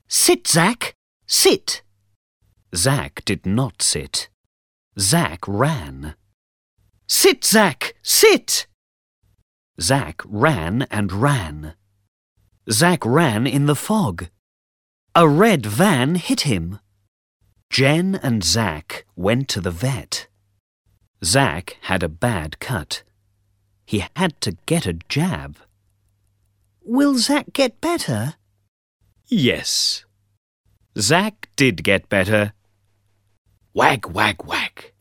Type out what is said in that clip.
Sit, Zack! Sit! Zack did not sit. Zack ran. Sit, Zack! Sit! Zack ran and ran. Zack ran in the fog. A red van hit him. Jen and Zack went to the vet. Zack had a bad cut. He had to get a jab. Will Zack get better? Yes. Zack did get better. Wag, wag, wag.